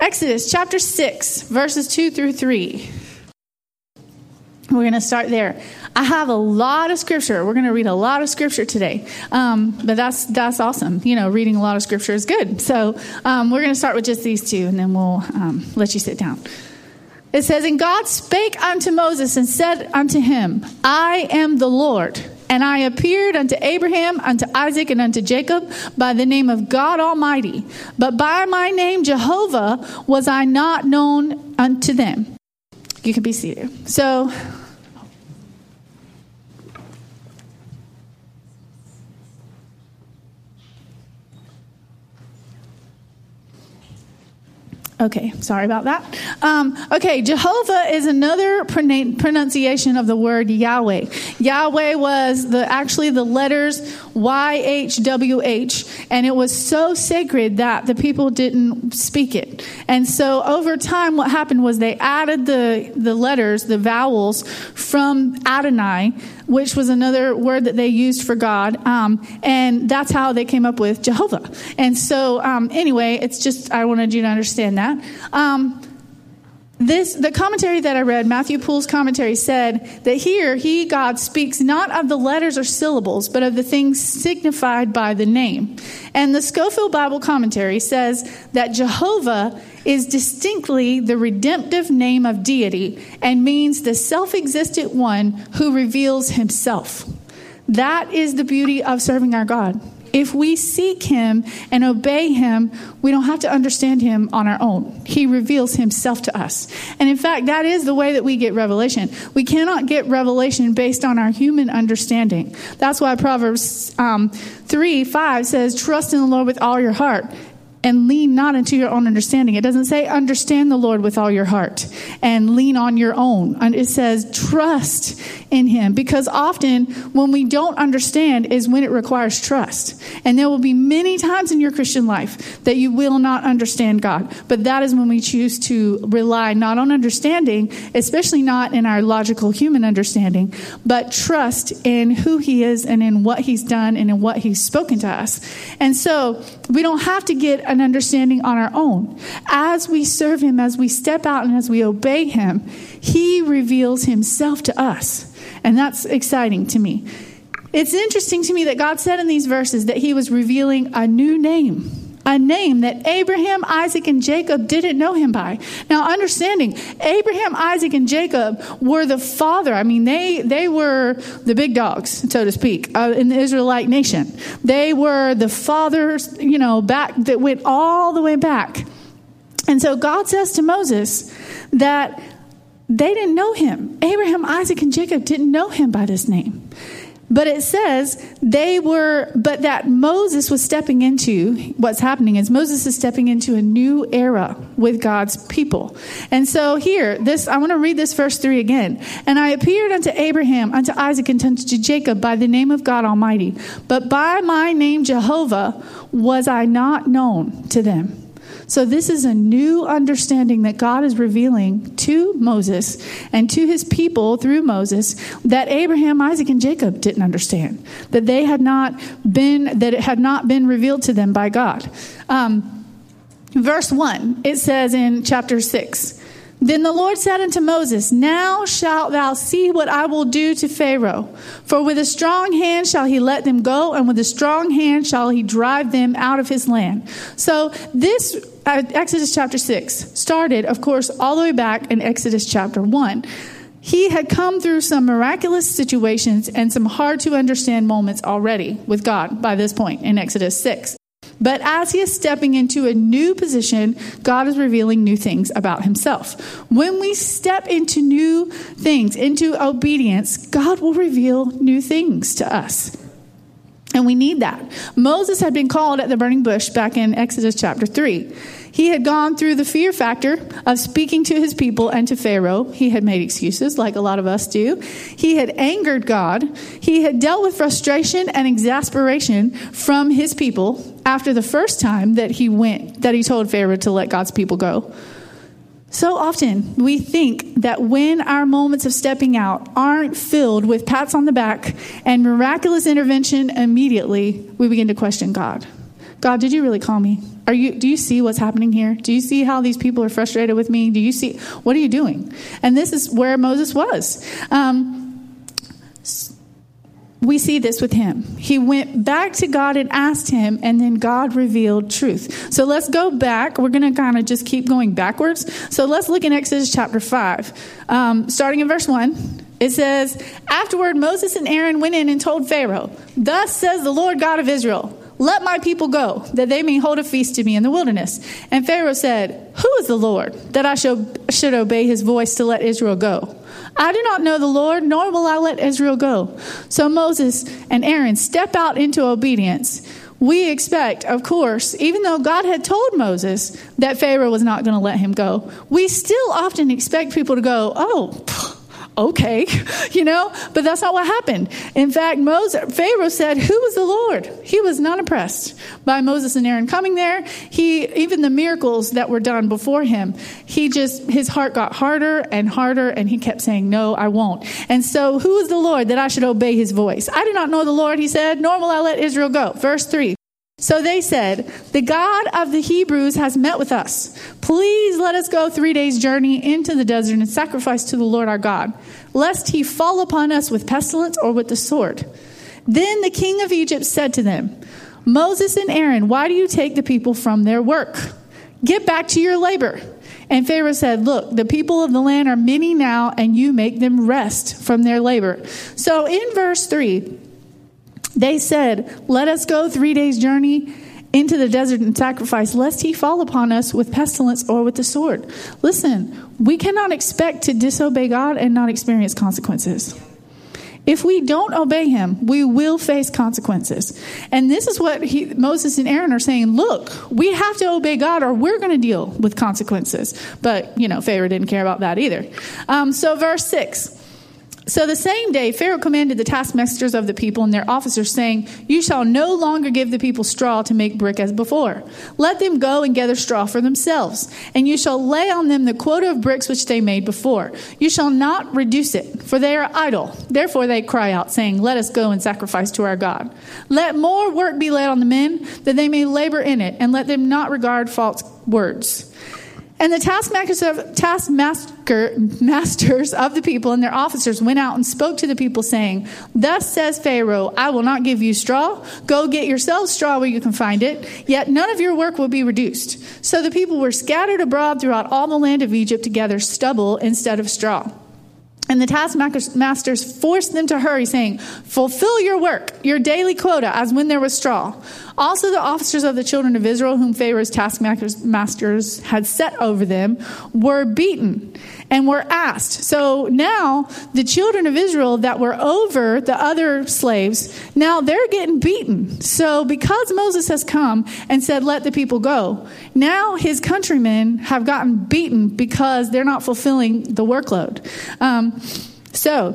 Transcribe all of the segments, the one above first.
Exodus chapter 6, verses 2 through 3. We're going to start there. I have a lot of scripture. We're going to read a lot of scripture today. But that's awesome. You know, reading a lot of scripture is good. So we're going to start with just these two, and then we'll let you sit down. It says, "And God spake unto Moses and said unto him, I am the Lord. And I appeared unto Abraham, unto Isaac, and unto Jacob by the name of God Almighty. But by my name Jehovah was I not known unto them." You can be seated. So, okay, sorry about that. Okay, Jehovah is another pronunciation of the word Yahweh. Yahweh was actually the letters YHWH, and it was so sacred that the people didn't speak it. And so over time, what happened was they added the letters, the vowels from Adonai, which was another word that they used for God. And that's how they came up with Jehovah. And so anyway, it's just, I wanted you to understand that. The commentary that I read, Matthew Poole's commentary, said that here, God, speaks not of the letters or syllables, but of the things signified by the name. And the Scofield Bible commentary says that Jehovah is distinctly the redemptive name of deity and means the self-existent one who reveals himself. That is the beauty of serving our God. If we seek him and obey him, we don't have to understand him on our own. He reveals himself to us. And in fact, that is the way that we get revelation. We cannot get revelation based on our human understanding. That's why Proverbs 3:5 says, "Trust in the Lord with all your heart and lean not into your own understanding." It doesn't say understand the Lord with all your heart and lean on your own. And it says trust in him, because often when we don't understand is when it requires trust. And there will be many times in your Christian life that you will not understand God. But that is when we choose to rely not on understanding, especially not in our logical human understanding, but trust in who he is and in what he's done and in what he's spoken to us. And so we don't have to get an understanding on our own. As we serve him, as we step out and as we obey him, he reveals himself to us. And that's exciting to me. It's interesting to me that God said in these verses that he was revealing a new name. A name that Abraham, Isaac, and Jacob didn't know him by. Now, understanding, Abraham, Isaac, and Jacob were the father. I mean, they were the big dogs, so to speak, in the Israelite nation. They were the fathers, back that went all the way back. And so God says to Moses that they didn't know him. Abraham, Isaac, and Jacob didn't know him by this name. But it says but that Moses was stepping into, what's happening is Moses is stepping into a new era with God's people. And so here, I want to read this verse 3 again. "And I appeared unto Abraham, unto Isaac, and unto Jacob by the name of God Almighty. But by my name Jehovah was I not known to them." So this is a new understanding that God is revealing to Moses and to his people through Moses that Abraham, Isaac, and Jacob didn't understand, that it had not been revealed to them by God. Verse 1, it says in chapter 6, "Then the Lord said unto Moses, Now shalt thou see what I will do to Pharaoh. For with a strong hand shall he let them go, and with a strong hand shall he drive them out of his land." So this Exodus chapter 6 started, of course, all the way back in Exodus chapter 1. He had come through some miraculous situations and some hard to understand moments already with God by this point in Exodus 6. But as he is stepping into a new position, God is revealing new things about himself. When we step into new things, into obedience, God will reveal new things to us. And we need that. Moses had been called at the burning bush back in Exodus chapter 3. He had gone through the fear factor of speaking to his people and to Pharaoh. He had made excuses like a lot of us do. He had angered God. He had dealt with frustration and exasperation from his people after the first time that he told Pharaoh to let God's people go. So often we think that when our moments of stepping out aren't filled with pats on the back and miraculous intervention immediately, we begin to question God. God, did you really call me? Do you see what's happening here? Do you see how these people are frustrated with me? Do you see, what are you doing? And this is where Moses was. We see this with him. He went back to God and asked him, and then God revealed truth. So let's go back. We're going to kind of just keep going backwards. So let's look in Exodus chapter 5. Starting in verse 1, it says, "Afterward, Moses and Aaron went in and told Pharaoh, 'Thus says the Lord God of Israel, let my people go, that they may hold a feast to me in the wilderness.' And Pharaoh said, 'Who is the Lord, that I should obey his voice to let Israel go? I do not know the Lord, nor will I let Israel go.' So Moses and Aaron step out into obedience. We expect, of course, even though God had told Moses that Pharaoh was not going to let him go, we still often expect people to go, oh, okay, but that's not what happened. In fact, Pharaoh said, 'Who is the Lord?' He was not impressed by Moses and Aaron coming there. Even the miracles that were done before him, his heart got harder and harder, and he kept saying, 'No, I won't.' And so, 'Who is the Lord that I should obey his voice? I do not know the Lord,' he said, 'nor will I let Israel go.'" Verse 3. "So they said, 'The God of the Hebrews has met with us. Please let us go 3 days' journey into the desert and sacrifice to the Lord our God, lest he fall upon us with pestilence or with the sword.' Then the king of Egypt said to them, 'Moses and Aaron, why do you take the people from their work? Get back to your labor.' And Pharaoh said, 'Look, the people of the land are many now, and you make them rest from their labor.'" So in verse 3, they said, "Let us go 3 days' journey into the desert and sacrifice, lest he fall upon us with pestilence or with the sword." Listen, we cannot expect to disobey God and not experience consequences. If we don't obey him, we will face consequences. And this is what Moses and Aaron are saying. Look, we have to obey God or we're going to deal with consequences. But, Pharaoh didn't care about that either. So verse 6. "So the same day, Pharaoh commanded the taskmasters of the people and their officers, saying, 'You shall no longer give the people straw to make brick as before. Let them go and gather straw for themselves. And you shall lay on them the quota of bricks which they made before. You shall not reduce it, for they are idle. Therefore they cry out, saying, Let us go and sacrifice to our God. Let more work be laid on the men, that they may labor in it, and let them not regard false words.' And the taskmasters of the people and their officers went out and spoke to the people, saying, 'Thus says Pharaoh, I will not give you straw. Go get yourselves straw where you can find it. Yet none of your work will be reduced.' So the people were scattered abroad throughout all the land of Egypt to gather stubble instead of straw. And the taskmasters forced them to hurry, saying, 'Fulfill your work, your daily quota, as when there was straw.' Also the officers of the children of Israel, whom Pharaoh's taskmasters had set over them, were beaten and were asked." So now the children of Israel that were over the other slaves, now they're getting beaten. So because Moses has come and said, "Let the people go," now his countrymen have gotten beaten because they're not fulfilling the workload. So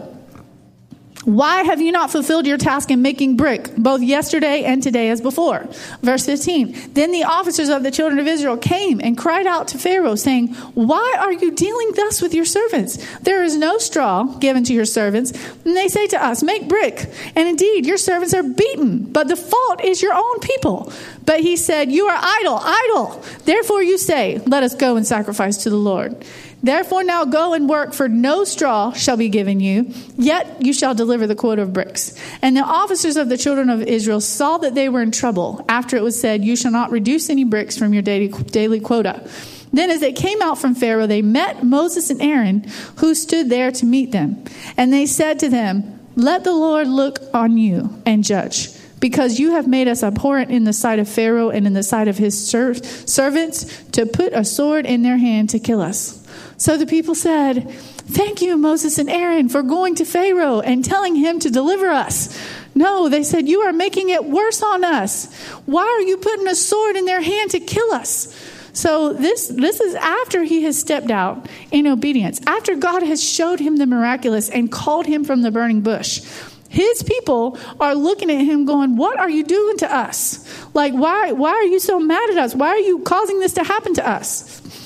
why have you not fulfilled your task in making brick, both yesterday and today as before? Verse 15, "Then the officers of the children of Israel came and cried out to Pharaoh, saying, 'Why are you dealing thus with your servants? There is no straw given to your servants. And they say to us, Make brick. And indeed, your servants are beaten, but the fault is your own people.' But he said, 'You are idle. Therefore you say, Let us go and sacrifice to the Lord. Therefore now go and work, for no straw shall be given you, yet you shall deliver the quota of bricks.' And the officers of the children of Israel saw that they were in trouble, after it was said, 'You shall not reduce any bricks from your daily quota.' Then as they came out from Pharaoh, they met Moses and Aaron, who stood there to meet them. And they said to them, 'Let the Lord look on you and judge, because you have made us abhorrent in the sight of Pharaoh and in the sight of his servants, to put a sword in their hand to kill us.' So the people said, 'Thank you, Moses and Aaron, for going to Pharaoh and telling him to deliver us.' No, they said, 'You are making it worse on us. Why are you putting a sword in their hand to kill us?' So this is after he has stepped out in obedience, after God has showed him the miraculous and called him from the burning bush. His people are looking at him going, "What are you doing to us? Like, why are you so mad at us? Why are you causing this to happen to us?"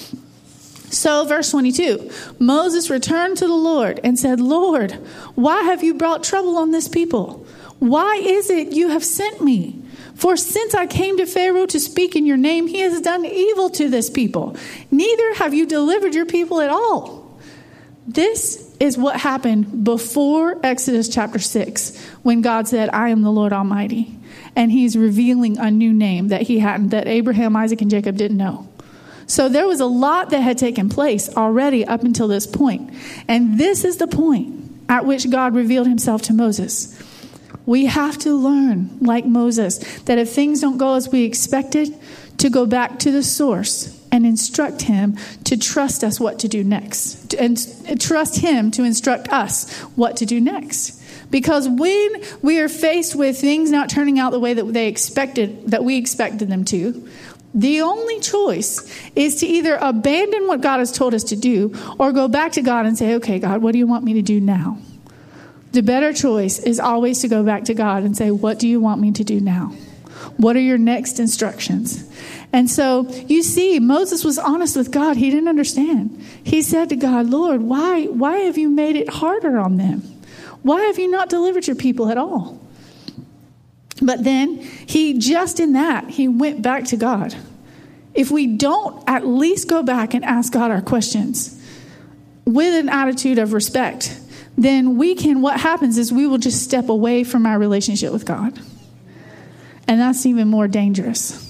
So verse 22, Moses returned to the Lord and said, "Lord, why have you brought trouble on this people? Why is it you have sent me? For since I came to Pharaoh to speak in your name, he has done evil to this people. Neither have you delivered your people at all. This is what happened before Exodus chapter 6, when God said, I am the Lord Almighty. And he's revealing a new name that that Abraham, Isaac, and Jacob didn't know. So there was a lot that had taken place already up until this point. And this is the point at which God revealed himself to Moses. We have to learn, like Moses, that if things don't go as we expected, to go back to the source and instruct him to trust us what to do next. And trust him to instruct us what to do next. Because when we are faced with things not turning out the way that we expected them to, the only choice is to either abandon what God has told us to do or go back to God and say, okay, God, what do you want me to do now? The better choice is always to go back to God and say, what do you want me to do now? What are your next instructions? And so you see, Moses was honest with God. He didn't understand. He said to God, Lord, why have you made it harder on them? Why have you not delivered your people at all? But then he went back to God. If we don't at least go back and ask God our questions with an attitude of respect, then what happens is we will just step away from our relationship with God. And that's even more dangerous.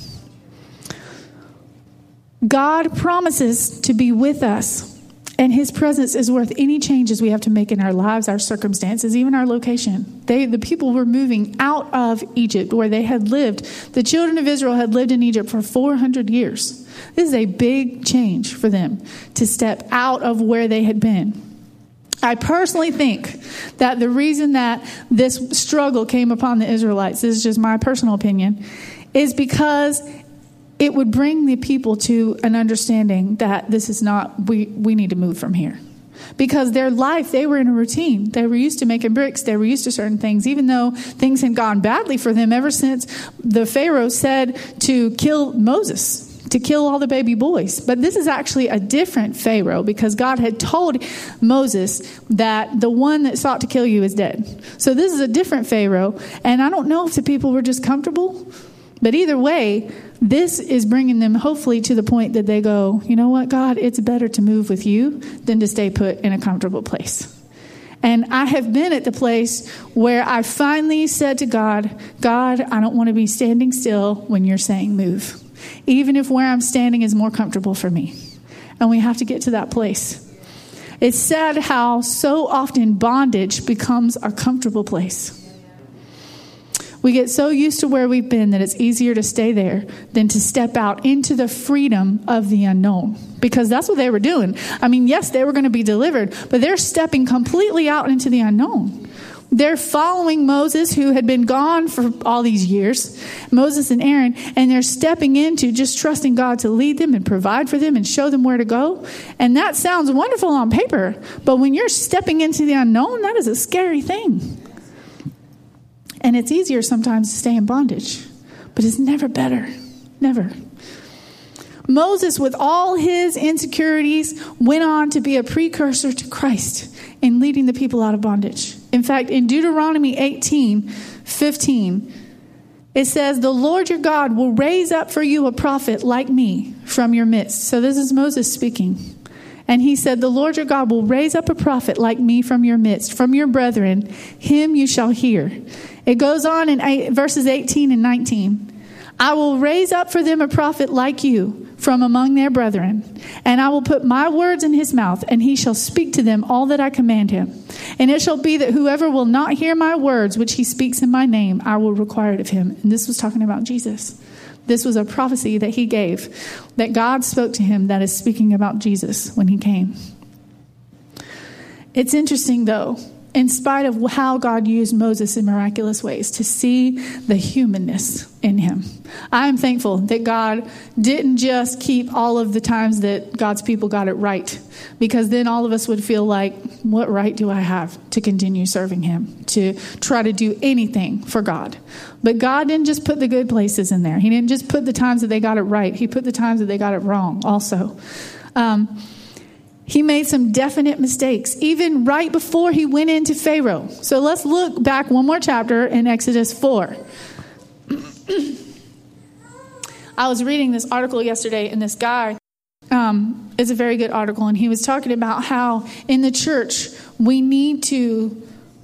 God promises to be with us, and his presence is worth any changes we have to make in our lives, our circumstances, even our location. The people were moving out of Egypt where they had lived. The children of Israel had lived in Egypt for 400 years. This is a big change for them to step out of where they had been. I personally think that the reason that this struggle came upon the Israelites, this is just my personal opinion, is because it would bring the people to an understanding that this is not, we need to move from here. Because their life, they were in a routine. They were used to making bricks. They were used to certain things, even though things had gone badly for them ever since the Pharaoh said to kill Moses, to kill all the baby boys. But this is actually a different Pharaoh, because God had told Moses that the one that sought to kill you is dead. So this is a different Pharaoh. And I don't know if the people were just comfortable, but either way, this is bringing them hopefully to the point that they go, you know what, God, it's better to move with you than to stay put in a comfortable place. And I have been at the place where I finally said to God, God, I don't want to be standing still when you're saying move, even if where I'm standing is more comfortable for me. And we have to get to that place. It's sad how so often bondage becomes our comfortable place. We get so used to where we've been that it's easier to stay there than to step out into the freedom of the unknown. Because that's what they were doing. I mean, yes, they were going to be delivered, but they're stepping completely out into the unknown. They're following Moses, who had been gone for all these years, Moses and Aaron, and they're stepping into just trusting God to lead them and provide for them and show them where to go. And that sounds wonderful on paper, but when you're stepping into the unknown, that is a scary thing. And it's easier sometimes to stay in bondage, but it's never better. Never. Moses, with all his insecurities, went on to be a precursor to Christ in leading the people out of bondage. In fact, in Deuteronomy 18:15, it says, the Lord your God will raise up for you a prophet like me from your midst. So this is Moses speaking. And he said, the Lord your God will raise up a prophet like me from your midst, from your brethren. Him you shall hear. It goes on in verses 18 and 19. I will raise up for them a prophet like you from among their brethren. And I will put my words in his mouth, and he shall speak to them all that I command him. And it shall be that whoever will not hear my words, which he speaks in my name, I will require it of him. And this was talking about Jesus. This was a prophecy that he gave, that God spoke to him, that is speaking about Jesus when he came. It's interesting, though, in spite of how God used Moses in miraculous ways, to see the humanness in him. I am thankful that God didn't just keep all of the times that God's people got it right, because then all of us would feel like, what right do I have to continue serving him, to try to do anything for God? But God didn't just put the good places in there. He didn't just put the times that they got it right. He put the times that they got it wrong also. He made some definite mistakes, even right before he went into Pharaoh. So let's look back one more chapter in Exodus 4. I was reading this article yesterday, and this guy, it's a very good article, and he was talking about how in the church we need to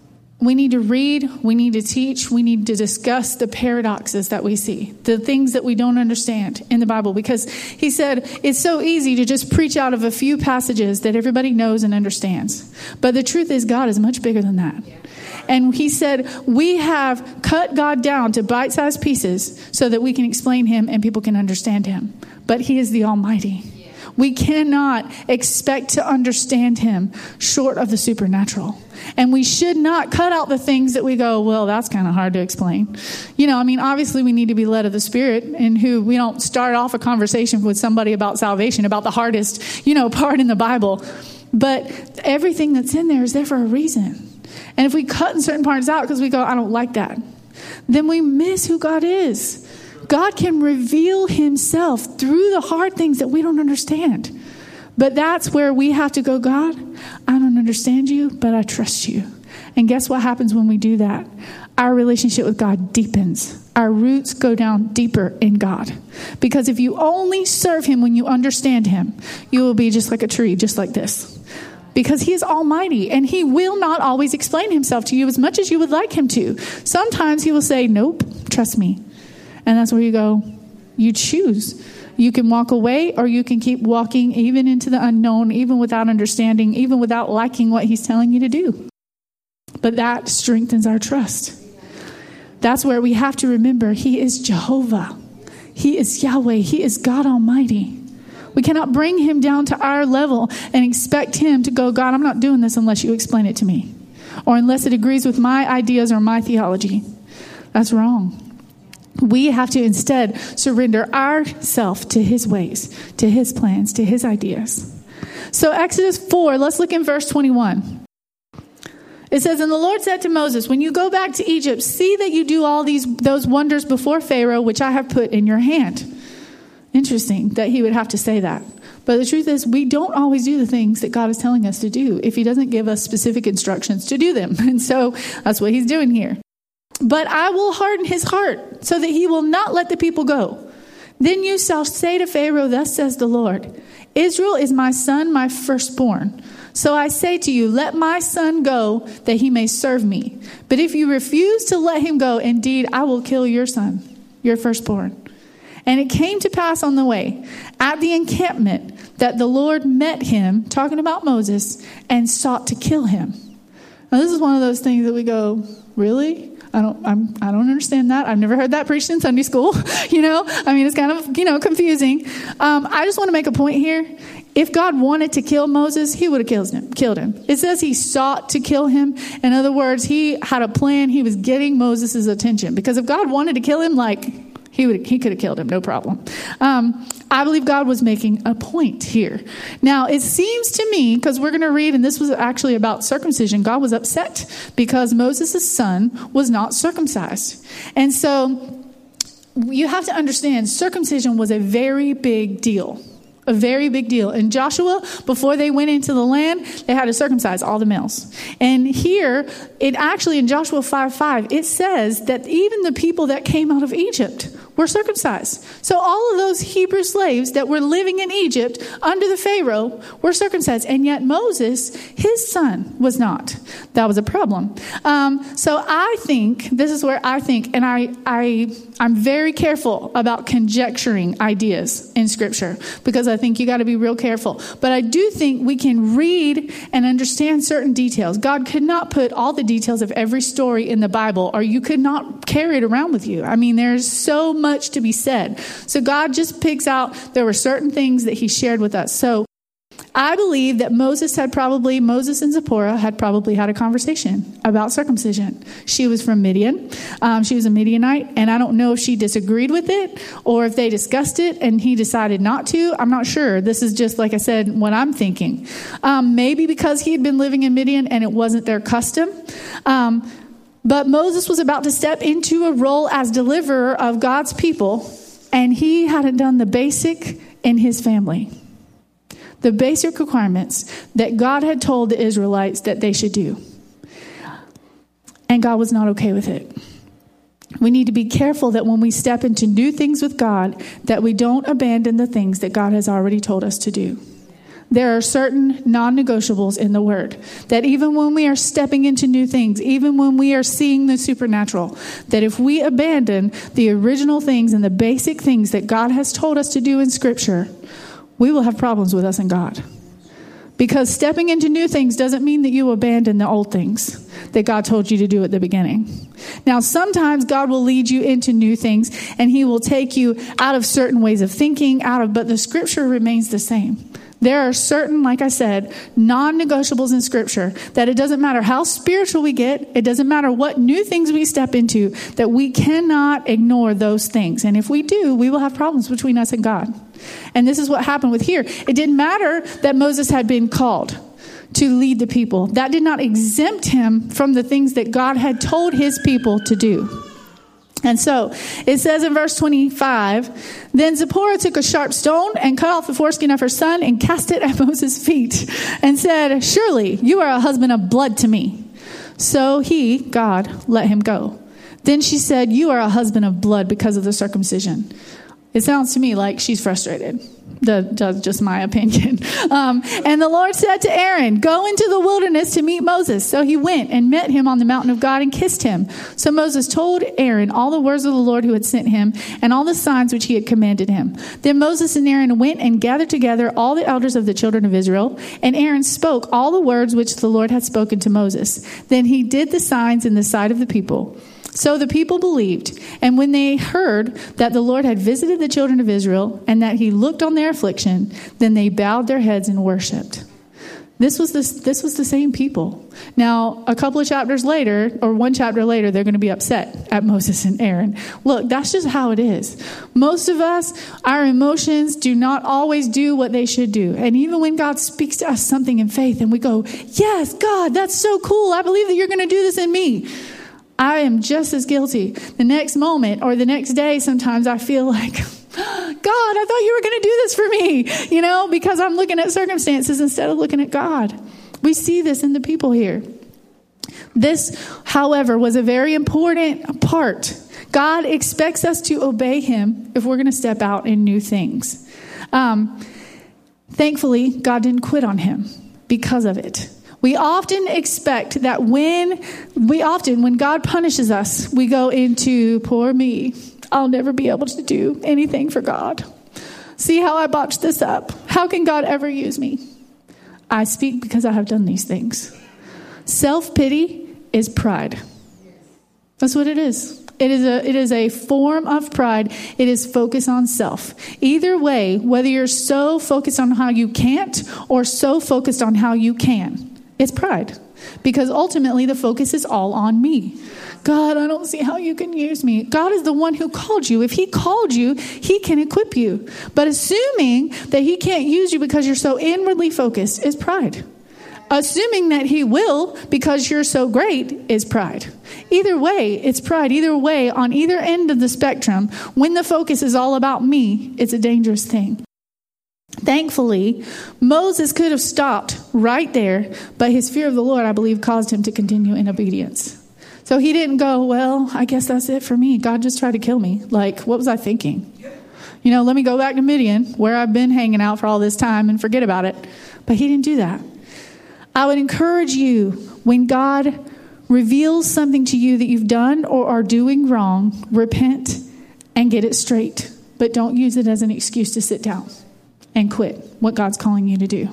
read, we need to teach, we need to discuss the paradoxes that we see, the things that we don't understand in the Bible. Because he said it's so easy to just preach out of a few passages that everybody knows and understands. But the truth is God is much bigger than that. And he said we have cut God down to bite-sized pieces so that we can explain him and people can understand him. But he is the Almighty. We cannot expect to understand him short of the supernatural. And we should not cut out the things that we go, well, that's kind of hard to explain. Obviously we need to be led of the Spirit, and we don't start off a conversation with somebody about salvation, about the hardest, part in the Bible. But everything that's in there is there for a reason. And if we cut in certain parts out because we go, I don't like that, then we miss who God is. God can reveal himself through the hard things that we don't understand. But that's where we have to go, God, I don't understand you, but I trust you. And guess what happens when we do that? Our relationship with God deepens. Our roots go down deeper in God. Because if you only serve him when you understand him, you will be just like a tree, just like this. Because he is almighty, and he will not always explain himself to you as much as you would like him to. Sometimes he will say, nope, trust me. And that's where you go, you choose. You can walk away, or you can keep walking even into the unknown, even without understanding, even without liking what he's telling you to do. But that strengthens our trust. That's where we have to remember he is Jehovah. He is Yahweh. He is God Almighty. We cannot bring him down to our level and expect him to go, God, I'm not doing this unless you explain it to me, or unless it agrees with my ideas or my theology. That's wrong. We have to instead surrender ourselves to his ways, to his plans, to his ideas. So Exodus 4, let's look in verse 21. It says, and the Lord said to Moses, when you go back to Egypt, see that you do all those wonders before Pharaoh, which I have put in your hand. Interesting that he would have to say that. But the truth is, we don't always do the things that God is telling us to do if he doesn't give us specific instructions to do them. And so that's what he's doing here. But I will harden his heart so that he will not let the people go. Then you shall say to Pharaoh, thus says the Lord, Israel is my son, my firstborn. So I say to you, let my son go that he may serve me. But if you refuse to let him go, indeed, I will kill your son, your firstborn. And it came to pass on the way at the encampment that the Lord met him, talking about Moses, and sought to kill him. Now, this is one of those things that we go, really? I don't understand that. I've never heard that preached in Sunday school. It's kind of, confusing. I just want to make a point here. If God wanted to kill Moses, he would have killed him. It says he sought to kill him. In other words, he had a plan. He was getting Moses' attention. Because if God wanted to kill him, he could have killed him, no problem. I believe God was making a point here. Now, it seems to me, because we're going to read, and this was actually about circumcision, God was upset because Moses' son was not circumcised. And so you have to understand, circumcision was a very big deal. A very big deal. And Joshua, before they went into the land, they had to circumcise all the males. And here, in Joshua 5:5, it says that even the people that came out of Egypt were circumcised. So all of those Hebrew slaves that were living in Egypt under the Pharaoh were circumcised. And yet Moses, his son, was not. That was a problem. So I think, this is where I think, and I'm very careful about conjecturing ideas in Scripture, because I think you got to be real careful. But I do think we can read and understand certain details. God could not put all the details of every story in the Bible, or you could not carry it around with you. There's so much to be said. So God just picks out, there were certain things that he shared with us. So I believe that Moses and Zipporah had probably had a conversation about circumcision. She was from Midian. She was a Midianite, and I don't know if she disagreed with it or if they discussed it and he decided not to. I'm not sure. This is just, like I said, what I'm thinking. Maybe because he had been living in Midian and it wasn't their custom. But Moses was about to step into a role as deliverer of God's people, and he hadn't done the basic in his family. The basic requirements that God had told the Israelites that they should do. And God was not okay with it. We need to be careful that when we step into new things with God, that we don't abandon the things that God has already told us to do. There are certain non-negotiables in the Word that even when we are stepping into new things, even when we are seeing the supernatural, that if we abandon the original things and the basic things that God has told us to do in Scripture, we will have problems with us and God. Because stepping into new things doesn't mean that you abandon the old things that God told you to do at the beginning. Now, sometimes God will lead you into new things and he will take you out of certain ways of thinking, but the Scripture remains the same. There are certain, like I said, non-negotiables in Scripture that it doesn't matter how spiritual we get, it doesn't matter what new things we step into, that we cannot ignore those things. And if we do, we will have problems between us and God. And this is what happened with here. It didn't matter that Moses had been called to lead the people. That did not exempt him from the things that God had told his people to do. And so it says in verse 25, then Zipporah took a sharp stone and cut off the foreskin of her son and cast it at Moses' feet and said, surely you are a husband of blood to me. So he, God, let him go. Then she said, you are a husband of blood because of the circumcision. It sounds to me like she's frustrated. That's just my opinion. And the Lord said to Aaron, go into the wilderness to meet Moses. So he went and met him on the mountain of God and kissed him. So Moses told Aaron all the words of the Lord who had sent him and all the signs which he had commanded him. Then Moses and Aaron went and gathered together all the elders of the children of Israel. And Aaron spoke all the words which the Lord had spoken to Moses. Then he did the signs in the sight of the people. So the people believed, and when they heard that the Lord had visited the children of Israel and that he looked on their affliction, then they bowed their heads and worshipped. This was the same people. Now, a couple of chapters later, or one chapter later, they're going to be upset at Moses and Aaron. Look, that's just how it is. Most of us, our emotions do not always do what they should do. And even when God speaks to us something in faith and we go, yes, God, that's so cool. I believe that you're going to do this in me. I am just as guilty. The next moment or the next day, sometimes I feel like, God, I thought you were going to do this for me, because I'm looking at circumstances instead of looking at God. We see this in the people here. This, however, was a very important part. God expects us to obey him if we're going to step out in new things. Thankfully, God didn't quit on him because of it. We often expect that when God punishes us, we go into, poor me, I'll never be able to do anything for God. See how I botched this up. How can God ever use me? I speak because I have done these things. Self-pity is pride. That's what it is. It is a form of pride. It is focus on self. Either way, whether you're so focused on how you can't or so focused on how you can, it's pride, because ultimately the focus is all on me. God, I don't see how you can use me. God is the one who called you. If he called you, he can equip you. But assuming that he can't use you because you're so inwardly focused is pride. Assuming that he will because you're so great is pride. Either way, it's pride. Either way, on either end of the spectrum, when the focus is all about me, it's a dangerous thing. Thankfully, Moses could have stopped right there, but his fear of the Lord, I believe, caused him to continue in obedience. So he didn't go, well, I guess that's it for me. God just tried to kill me. Like, what was I thinking? Let me go back to Midian, where I've been hanging out for all this time, and forget about it. But he didn't do that. I would encourage you, when God reveals something to you that you've done or are doing wrong, repent and get it straight. But don't use it as an excuse to sit down and quit what God's calling you to do.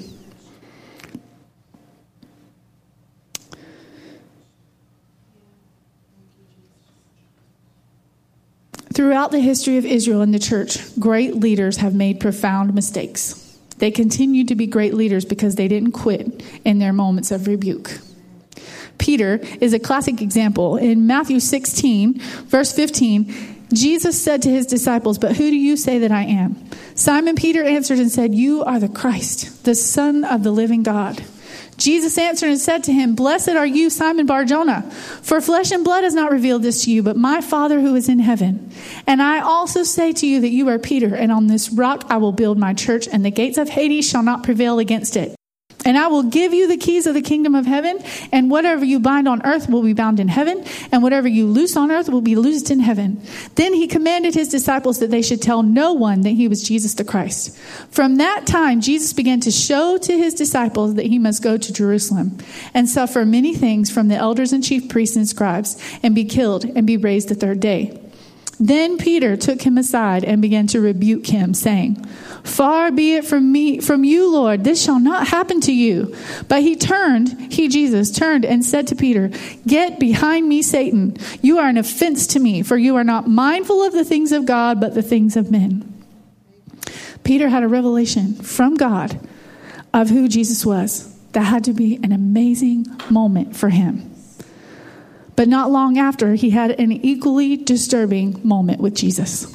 Throughout the history of Israel and the church, great leaders have made profound mistakes. They continue to be great leaders because they didn't quit in their moments of rebuke. Peter is a classic example. In Matthew 16, verse 15, Jesus said to his disciples, "But who do you say that I am?" Simon Peter answered and said, "You are the Christ, the Son of the living God." Jesus answered and said to him, "Blessed are you, Simon Bar-Jonah, for flesh and blood has not revealed this to you, but my Father who is in heaven. And I also say to you that you are Peter, and on this rock I will build my church, and the gates of Hades shall not prevail against it. And I will give you the keys of the kingdom of heaven, and whatever you bind on earth will be bound in heaven, and whatever you loose on earth will be loosed in heaven. Then he commanded his disciples that they should tell no one that he was Jesus the Christ. From that time, Jesus began to show to his disciples that he must go to Jerusalem and suffer many things from the elders and chief priests and scribes, and be killed and be raised the third day. Then Peter took him aside and began to rebuke him, saying, "Far be it from you, Lord, this shall not happen to you." But Jesus turned and said to Peter, "Get behind me, Satan. You are an offense to me, for you are not mindful of the things of God, but the things of men." Peter had a revelation from God of who Jesus was. That had to be an amazing moment for him. But not long after, he had an equally disturbing moment with Jesus.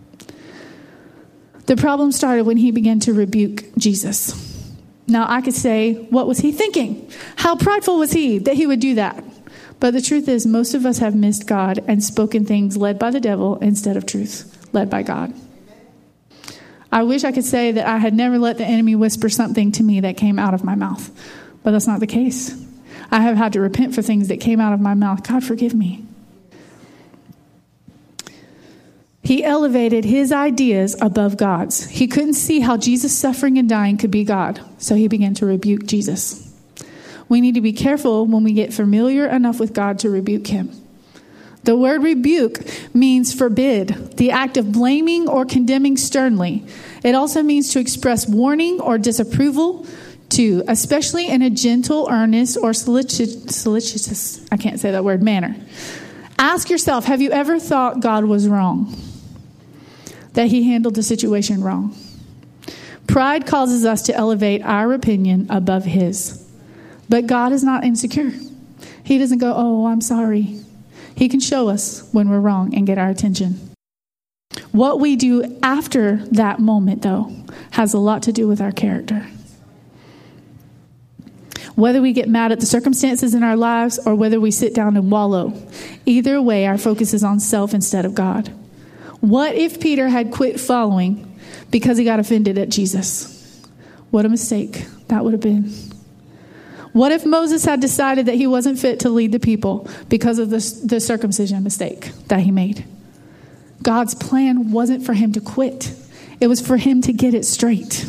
The problem started when he began to rebuke Jesus. Now, I could say, what was he thinking? How prideful was he that he would do that? But the truth is, most of us have missed God and spoken things led by the devil instead of truth led by God. I wish I could say that I had never let the enemy whisper something to me that came out of my mouth, but that's not the case. I have had to repent for things that came out of my mouth. God, forgive me. He elevated his ideas above God's. He couldn't see how Jesus suffering and dying could be God, so he began to rebuke Jesus. We need to be careful when we get familiar enough with God to rebuke him. The word rebuke means forbid, the act of blaming or condemning sternly. It also means to express warning or disapproval to, especially in a gentle, earnest, or solicitous, I can't say that word, manner. Ask yourself, have you ever thought God was wrong? That he handled the situation wrong? Pride causes us to elevate our opinion above his. But God is not insecure. He doesn't go, "Oh, I'm sorry." He can show us when we're wrong and get our attention. What we do after that moment, though, has a lot to do with our character. Whether we get mad at the circumstances in our lives or whether we sit down and wallow, either way, our focus is on self instead of God. What if Peter had quit following because he got offended at Jesus? What a mistake that would have been. What if Moses had decided that he wasn't fit to lead the people because of the circumcision mistake that he made? God's plan wasn't for him to quit. It was for him to get it straight.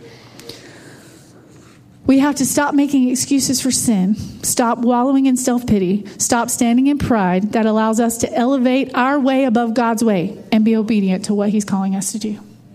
We have to stop making excuses for sin, stop wallowing in self-pity, stop standing in pride that allows us to elevate our way above God's way and be obedient to what he's calling us to do.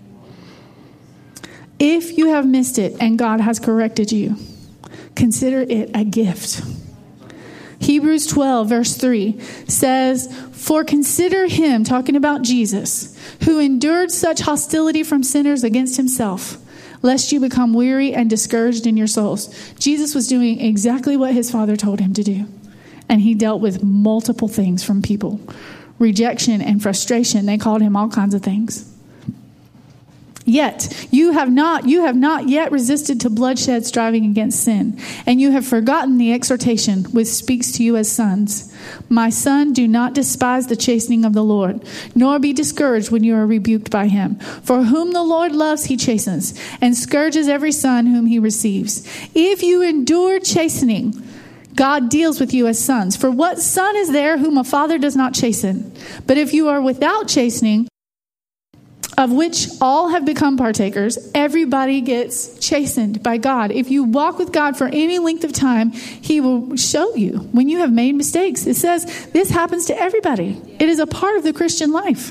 If you have missed it and God has corrected you, consider it a gift. Hebrews 12, verse 3 says, "For consider him," talking about Jesus, "who endured such hostility from sinners against himself, lest you become weary and discouraged in your souls." Jesus was doing exactly what his Father told him to do. And he dealt with multiple things from people. Rejection and frustration. They called him all kinds of things. Yet, you have not yet resisted to bloodshed, striving against sin. And you have forgotten the exhortation which speaks to you as sons. "My son, do not despise the chastening of the Lord, nor be discouraged when you are rebuked by him. For whom the Lord loves, he chastens, and scourges every son whom he receives. If you endure chastening, God deals with you as sons. For what son is there whom a father does not chasten? But if you are without chastening, of which all have become partakers," everybody gets chastened by God. If you walk with God for any length of time, he will show you when you have made mistakes. It says this happens to everybody. It is a part of the Christian life.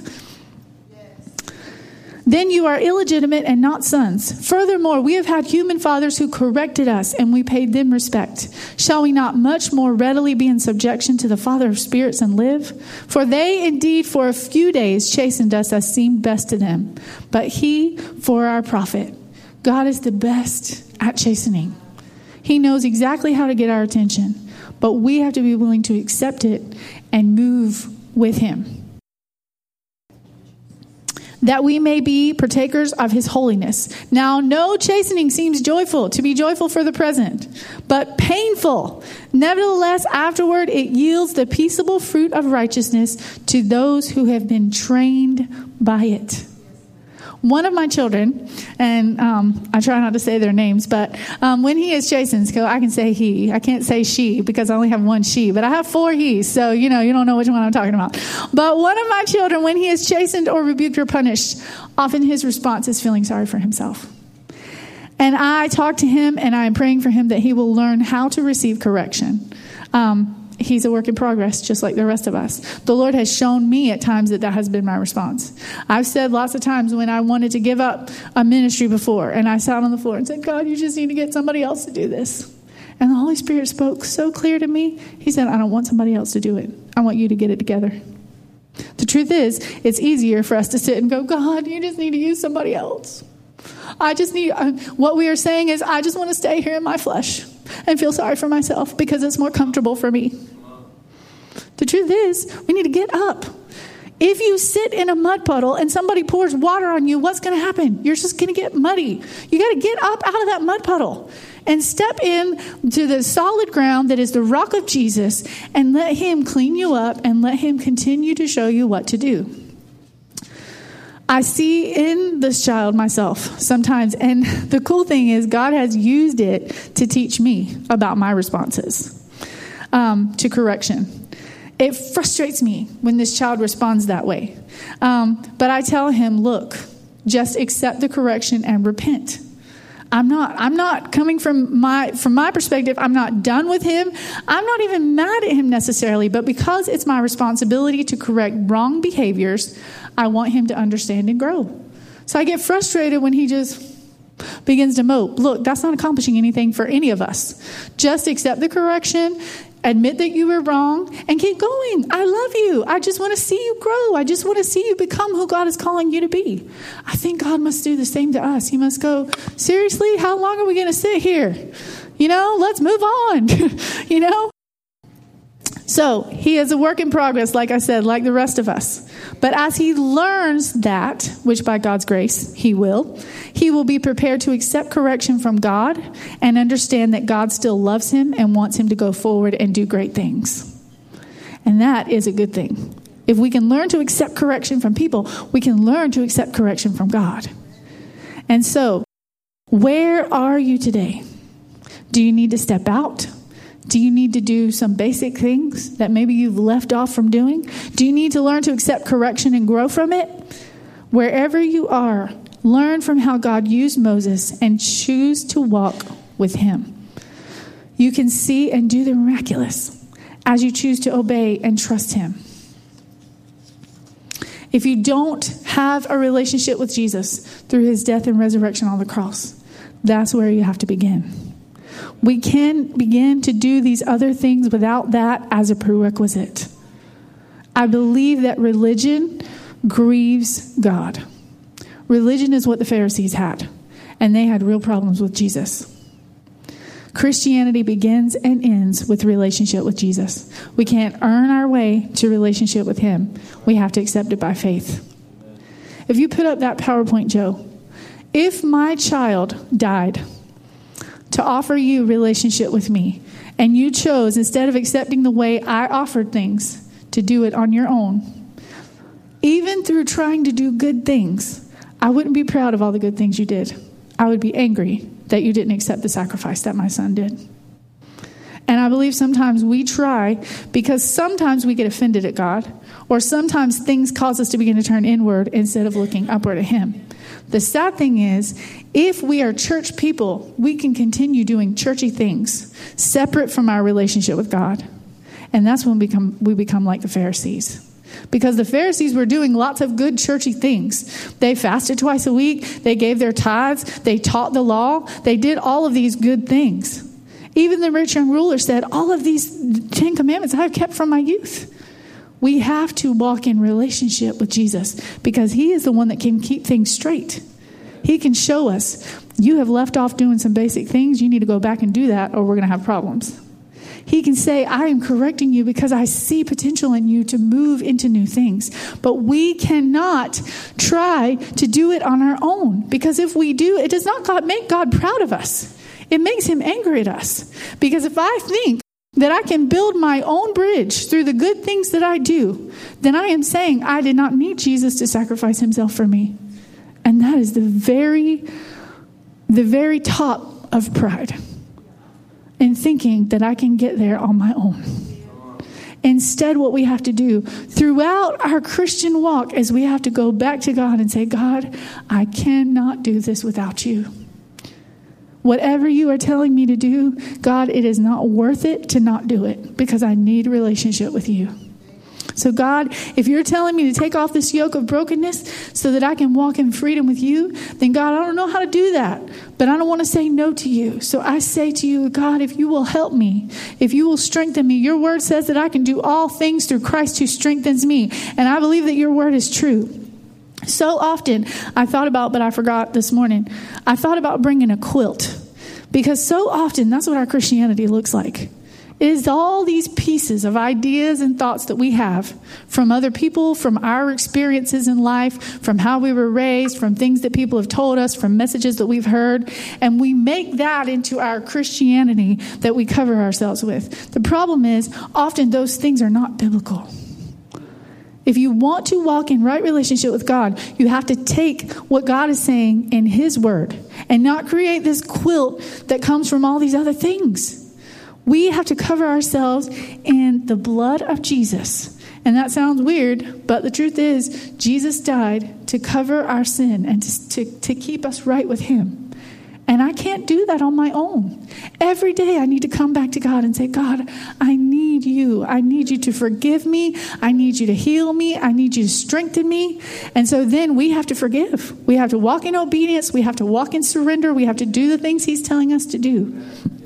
"Then you are illegitimate and not sons. Furthermore, we have had human fathers who corrected us, and we paid them respect. Shall we not much more readily be in subjection to the Father of spirits and live? For they indeed for a few days chastened us as seemed best to them, but he for our profit." God is the best at chastening. He knows exactly how to get our attention, but we have to be willing to accept it and move with him, that we may be partakers of his holiness. Now, no chastening seems joyful, to be joyful for the present, but painful. Nevertheless, afterward it yields the peaceable fruit of righteousness to those who have been trained by it. one of my children, and I try not to say their names, but when he is chastened, so I can say he. I can't say she because I only have one she, but I have 4 he's, so you don't know which one I'm talking about. But one of my children, when he is chastened or rebuked or punished, often his response is feeling sorry for himself. And I talk to him, and I am praying for him that he will learn how to receive correction. He's a work in progress, just like the rest of us. The Lord has shown me at times that has been my response. I've said lots of times when I wanted to give up a ministry before, and I sat on the floor and said, God, you just need to get somebody else to do this. And the Holy Spirit spoke so clear to me. He said, I don't want somebody else to do it. I want you to get it together. The truth is, it's easier for us to sit and go, God, you just need to use somebody else. What we are saying is, I just want to stay here in my flesh and feel sorry for myself because it's more comfortable for me. The truth is, we need to get up. If you sit in a mud puddle and somebody pours water on you, what's going to happen? You're just going to get muddy. You got to get up out of that mud puddle and step in to the solid ground that is the rock of Jesus and let him clean you up and let him continue to show you what to do. I see in this child myself sometimes, and the cool thing is God has used it to teach me about my responses to correction. It frustrates me when this child responds that way. But I tell him, look, just accept the correction and repent. I'm not coming from my perspective. I'm not done with him. I'm not even mad at him necessarily, but because it's my responsibility to correct wrong behaviors, I want him to understand and grow. So I get frustrated when he just begins to mope. Look, that's not accomplishing anything for any of us. Just accept the correction, admit that you were wrong, and keep going. I love you. I just want to see you grow. I just want to see you become who God is calling you to be. I think God must do the same to us. He must go, seriously, how long are we going to sit here? Let's move on. So he is a work in progress, like I said, like the rest of us. But as he learns that, which by God's grace he will be prepared to accept correction from God and understand that God still loves him and wants him to go forward and do great things. And that is a good thing. If we can learn to accept correction from people, we can learn to accept correction from God. And so, where are you today? Do you need to step out? Do you need to do some basic things that maybe you've left off from doing? Do you need to learn to accept correction and grow from it? Wherever you are, learn from how God used Moses and choose to walk with him. You can see and do the miraculous as you choose to obey and trust him. If you don't have a relationship with Jesus through his death and resurrection on the cross, that's where you have to begin. We can begin to do these other things without that as a prerequisite. I believe that religion grieves God. Religion is what the Pharisees had, and they had real problems with Jesus. Christianity begins and ends with relationship with Jesus. We can't earn our way to relationship with him. We have to accept it by faith. If you put up that PowerPoint, Joe, if my child died to offer you relationship with me, and you chose, instead of accepting the way I offered things, to do it on your own, even through trying to do good things, I wouldn't be proud of all the good things you did. I would be angry that you didn't accept the sacrifice that my son did. And I believe sometimes we try because sometimes we get offended at God, or sometimes things cause us to begin to turn inward instead of looking upward at him. The sad thing is, if we are church people, we can continue doing churchy things separate from our relationship with God. And that's when we become like the Pharisees. Because the Pharisees were doing lots of good churchy things. They fasted twice a week. They gave their tithes. They taught the law. They did all of these good things. Even the rich young ruler said, all of these 10 commandments I have kept from my youth. We have to walk in relationship with Jesus because he is the one that can keep things straight. He can show us, you have left off doing some basic things. You need to go back and do that or we're going to have problems. He can say, I am correcting you because I see potential in you to move into new things. But we cannot try to do it on our own, because if we do, it does not make God proud of us. It makes him angry at us. Because if I think that I can build my own bridge through the good things that I do, then I am saying I did not need Jesus to sacrifice himself for me. And that is the very top of pride. In thinking that I can get there on my own. Instead, what we have to do throughout our Christian walk is we have to go back to God and say, God, I cannot do this without you. Whatever you are telling me to do, God, it is not worth it to not do it because I need a relationship with you. So God, if you're telling me to take off this yoke of brokenness so that I can walk in freedom with you, then God, I don't know how to do that, but I don't want to say no to you. So I say to you, God, if you will help me, if you will strengthen me, your word says that I can do all things through Christ who strengthens me. And I believe that your word is true. So often I thought about, but I forgot this morning, I thought about bringing a quilt because so often that's what our Christianity looks like. It is all these pieces of ideas and thoughts that we have from other people, from our experiences in life, from how we were raised, from things that people have told us, from messages that we've heard. And we make that into our Christianity that we cover ourselves with. The problem is often those things are not biblical. If you want to walk in right relationship with God, you have to take what God is saying in his word and not create this quilt that comes from all these other things. We have to cover ourselves in the blood of Jesus. And that sounds weird, but the truth is Jesus died to cover our sin and to keep us right with him. And I can't do that on my own. Every day I need to come back to God and say, God, I need you. I need you to forgive me. I need you to heal me. I need you to strengthen me. And so then we have to forgive. We have to walk in obedience. We have to walk in surrender. We have to do the things he's telling us to do.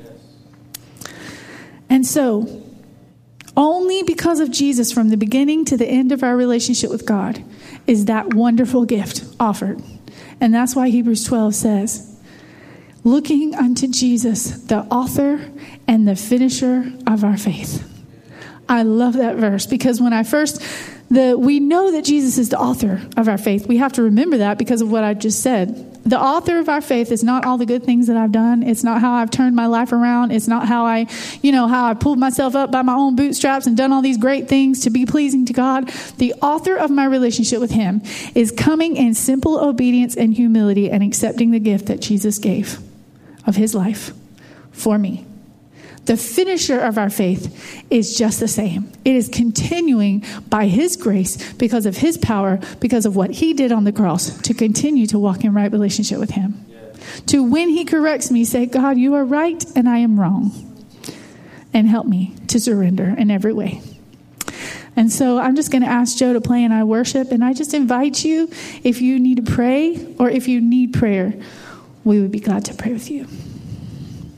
And so, only because of Jesus from the beginning to the end of our relationship with God is that wonderful gift offered. And that's why Hebrews 12 says, looking unto Jesus, the author and the finisher of our faith. I love that verse because when we know that Jesus is the author of our faith. We have to remember that because of what I just said. The author of our faith is not all the good things that I've done. It's not how I've turned my life around. It's not how I pulled myself up by my own bootstraps and done all these great things to be pleasing to God. The author of my relationship with him is coming in simple obedience and humility and accepting the gift that Jesus gave of his life for me. The finisher of our faith is just the same. It is continuing by his grace, because of his power, because of what he did on the cross, to continue to walk in right relationship with him. Yes. To when he corrects me, say, God, you are right and I am wrong. And help me to surrender in every way. And so I'm just going to ask Joe to play and I worship. And I just invite you, if you need to pray or if you need prayer, we would be glad to pray with you.